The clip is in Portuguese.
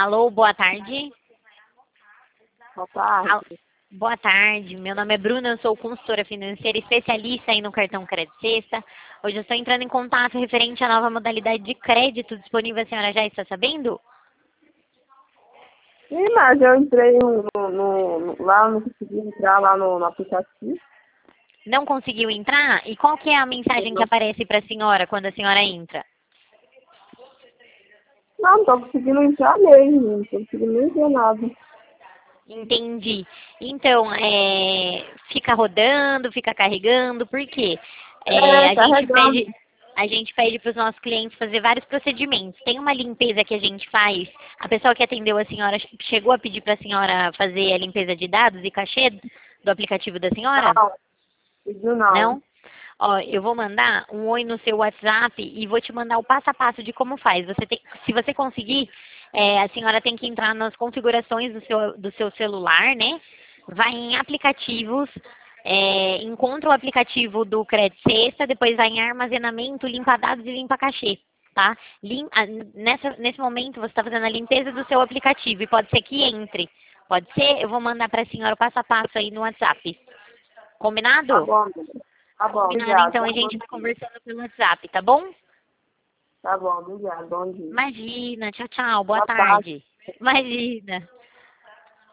Alô, boa tarde. Boa tarde. Boa tarde, meu nome é Bruna, eu sou consultora financeira especialista aí no cartão Crédito Sexta. Hoje eu estou entrando em contato referente à nova modalidade de crédito disponível, a senhora já está sabendo? Sim, mas eu entrei lá, não consegui entrar lá no aplicativo. Não conseguiu entrar? E qual que é a mensagem que aparece para a senhora quando a senhora entra? Não estou conseguindo entrar mesmo, não estou conseguindo nem ver nada. Entendi. Então, fica rodando, fica carregando, por quê? Carregando. A gente pede para os nossos clientes fazer vários procedimentos. Tem uma limpeza que a gente faz. A pessoa que atendeu a senhora chegou a pedir para a senhora fazer a limpeza de dados e cachê do aplicativo da senhora? Não, pediu não. Não? Ó, eu vou mandar um oi no seu WhatsApp e vou te mandar o passo a passo de como faz. Se você conseguir, a senhora tem que entrar nas configurações do seu celular, né? Vai em aplicativos, encontra o aplicativo do Crédito Sexta, depois vai em armazenamento, limpa dados e limpa cachê, tá? Nesse momento você está fazendo a limpeza do seu aplicativo e pode ser que entre. Pode ser? Eu vou mandar para a senhora o passo a passo aí no WhatsApp. Combinado? Tá bom, tá bom, Combinado, obrigada. então a gente vai conversando pelo WhatsApp, tá bom? Tá bom, obrigada, bom dia. Imagina, tchau, tchau, boa Boa tarde. tarde. Imagina.